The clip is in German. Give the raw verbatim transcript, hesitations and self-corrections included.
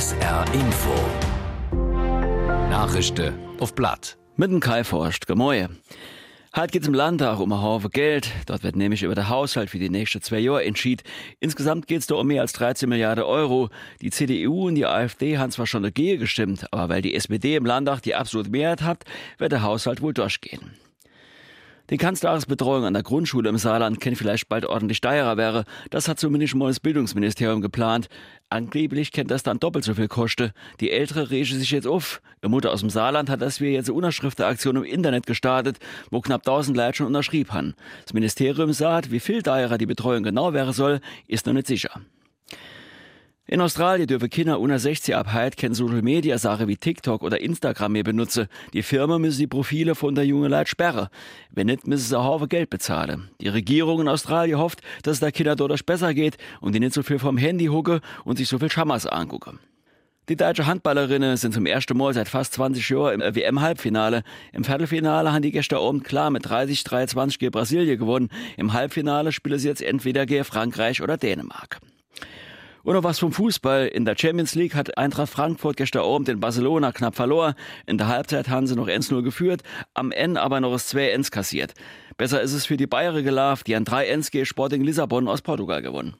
S R Info. Nachrichten auf Blatt. Mit dem Kai Forst. Gemäue. Heute geht es im Landtag um einen Haufen Geld. Dort wird nämlich über den Haushalt für die nächsten zwei Jahre entschieden. Insgesamt geht es da um mehr als dreizehn Milliarden Euro. Die C D U und die AfD haben zwar schon dagegen gestimmt, aber weil die S P D im Landtag die absolute Mehrheit hat, wird der Haushalt wohl durchgehen. Die Ganztagesbetreuung an der Grundschule im Saarland kann vielleicht bald ordentlich teurer werden. Das hat zumindest mal das Bildungsministerium geplant. Angeblich kennt das dann doppelt so viel kosten. Die Ältere regen sich jetzt auf. Eine Mutter aus dem Saarland hat deswegen jetzt eine Unterschriftenaktion im Internet gestartet, wo knapp tausend Leute schon unterschrieben haben. Das Ministerium sagt, wie viel teurer die Betreuung genau werden soll, ist noch nicht sicher. In Australien dürfen Kinder unter sechzehn ab heute keine Social-Media-Sachen wie TikTok oder Instagram mehr benutzen. Die Firma müssen die Profile von der jungen Leute sperren. Wenn nicht, müssen sie einen Haufen Geld bezahlen. Die Regierung in Australien hofft, dass es der Kinder dadurch besser geht und die nicht so viel vom Handy hucken und sich so viel Schamas angucken. Die deutsche Handballerinnen sind zum ersten Mal seit fast zwanzig Jahren im W M-Halbfinale. Im Viertelfinale haben die gestern Abend klar mit dreißig dreiundzwanzig gegen Brasilien gewonnen. Im Halbfinale spielen sie jetzt entweder gegen Frankreich oder Dänemark. Und noch was vom Fußball. In der Champions League hat Eintracht Frankfurt gestern Abend in Barcelona knapp verloren. In der Halbzeit haben sie noch eins null geführt, am Ende aber noch das zwei eins kassiert. Besser ist es für die Bayern gelaufen, die an drei eins gegen Sporting Lissabon aus Portugal gewonnen.